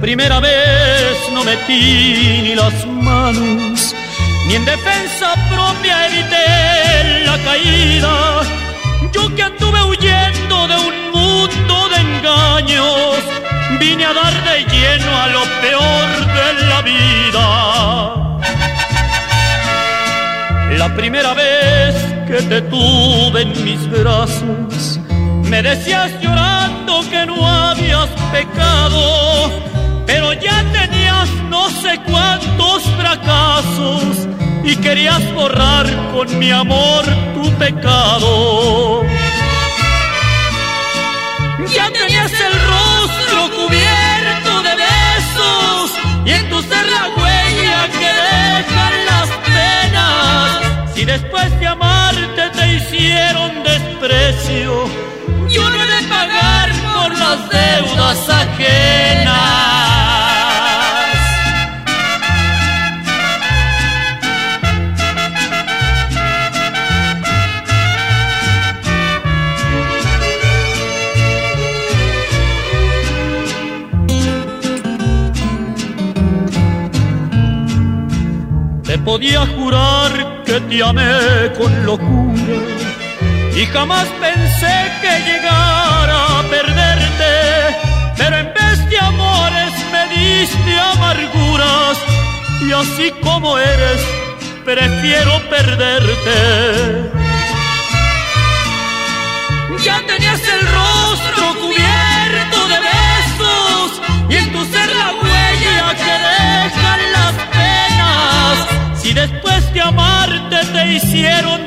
primera vez no metí ni las manos, ni en defensa propia evité la caída. Yo que anduve huyendo de un mundo de engaños, vine a dar de lleno a lo peor de la vida. La primera vez que te tuve en mis brazos, me decías llorando que no habías pecado, pero ya tenías no sé cuántos fracasos y querías borrar con mi amor tu pecado. Ya tenías el rostro cubierto de besos y en tu ser la huella que dejan las penas. Si después de amarte te hicieron desprecio, yo no he de pagar por las deudas ajenas. Te podía jurar que te amé con locura y jamás pensé que llegara a perderte, pero en vez de amores me diste amarguras y así como eres prefiero perderte. Ya tenías el rostro cubierto de besos y en tu ser la huella que dejan las penas. Si después de amarte te hicieron